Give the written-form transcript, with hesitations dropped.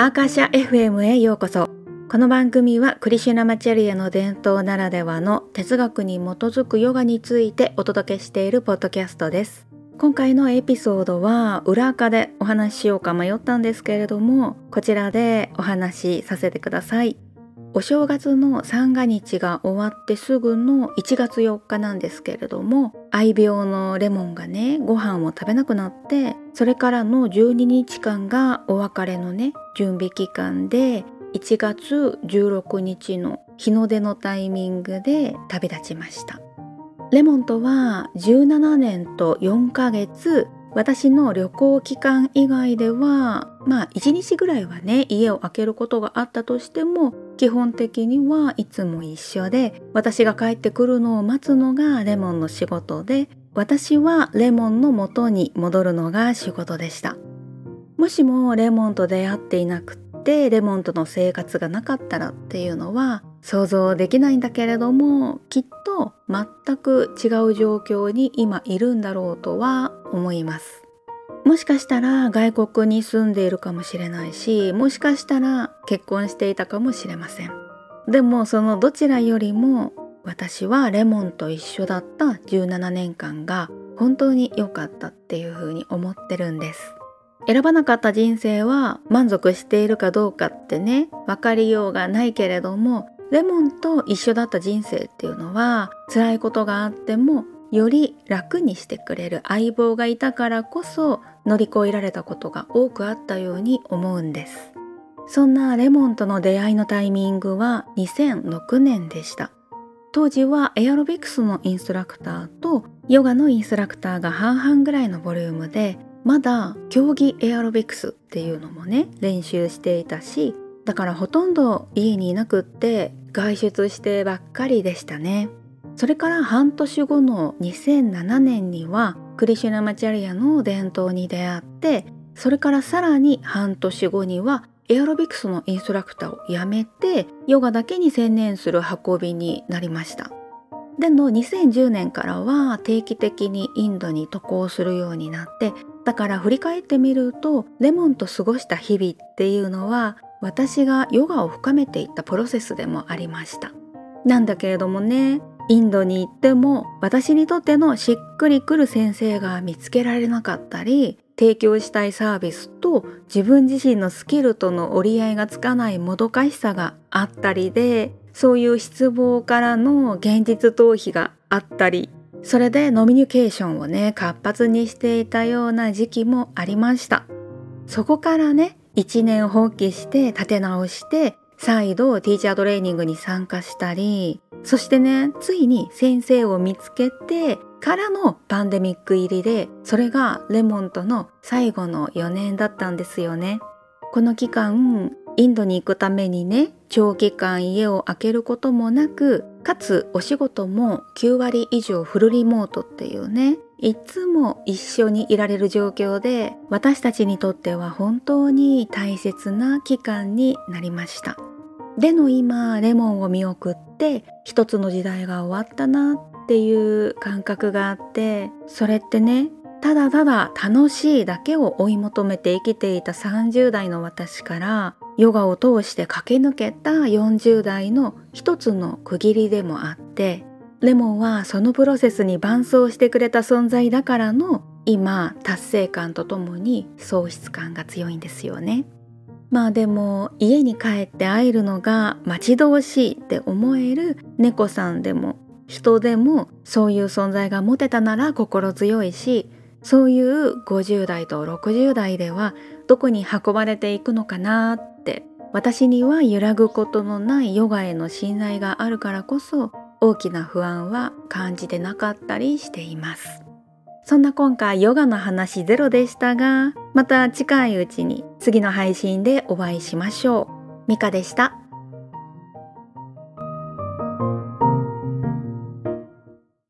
アーカシャ FM へようこそ。この番組はクリシュナマチャリアの伝統ならではの哲学に基づくヨガについてお届けしているポッドキャストです。今回のエピソードは裏垢でお話ししようか迷ったんですけれども、こちらでお話しさせてください。お正月の三が日が終わってすぐの1月4日なんですけれども、愛病のレモンがね、ご飯を食べなくなって、それからの12日間がお別れのね、準備期間で、1月16日の日の出のタイミングで旅立ちました。レモンとは17年と4ヶ月、私の旅行期間以外では1日ぐらいはね家を空けることがあったとしても、基本的にはいつも一緒で、私が帰ってくるのを待つのがレモンの仕事で、私はレモンの元に戻るのが仕事でした。もしもレモンと出会っていなくってレモンとの生活がなかったらっていうのは想像できないんだけれども、きっと全く違う状況に今いるんだろうとは思います。もしかしたら外国に住んでいるかもしれないし、もしかしたら結婚していたかもしれません。でもそのどちらよりも私はレモンと一緒だった17年間が本当に良かったっていうふうに思ってるんです。選ばなかった人生は満足しているかどうかってね、分かりようがないけれども、レモンと一緒だった人生っていうのは辛いことがあってもより楽にしてくれる相棒がいたからこそ乗り越えられたことが多くあったように思うんです。そんなレモンとの出会いのタイミングは2006年でした。当時はエアロビクスのインストラクターとヨガのインストラクターが半々ぐらいのボリュームで、まだ競技エアロビクスっていうのもね練習していたし、だからほとんど家にいなくって外出してばっかりでしたね。それから半年後の2007年にはクリシュナマチャリアの伝統に出会って、それからさらに半年後にはエアロビクスのインストラクターを辞めてヨガだけに専念する運びになりました。での2010年からは定期的にインドに渡航するようになって、だから振り返ってみるとレモンと過ごした日々っていうのは私がヨガを深めていったプロセスでもありました。なんだけれどもね、インドに行っても私にとってのしっくりくる先生が見つけられなかったり、提供したいサービスと自分自身のスキルとの折り合いがつかないもどかしさがあったりで、そういう失望からの現実逃避があったり、それでノミニケーションをね活発にしていたような時期もありました。そこからね一年放棄して立て直して再度ティーチャートレーニングに参加したり、そしてねついに先生を見つけてからのパンデミック入りで、それがレモンとの最後の4年だったんですよね。この期間インドに行くためにね長期間家を空けることもなく、かつお仕事も9割以上フルリモートっていうね、いつも一緒にいられる状況で、私たちにとっては本当に大切な期間になりました。での今レモンを見送って一つの時代が終わったなっていう感覚があって、それってねただただ楽しいだけを追い求めて生きていた30代の私からヨガを通して駆け抜けた40代の一つの区切りでもあって、レモンはそのプロセスに伴走してくれた存在だからの今達成感とともに喪失感が強いんですよね。でも家に帰って会えるのが待ち遠しいって思える猫さんでも人でも、そういう存在が持てたなら心強いし、そういう50代と60代ではどこに運ばれていくのかなって、私には揺らぐことのないヨガへの信頼があるからこそ大きな不安は感じてなかったりしています。そんな今回ヨガの話ゼロでしたが、また近いうちに次の配信でお会いしましょう。ミカでした。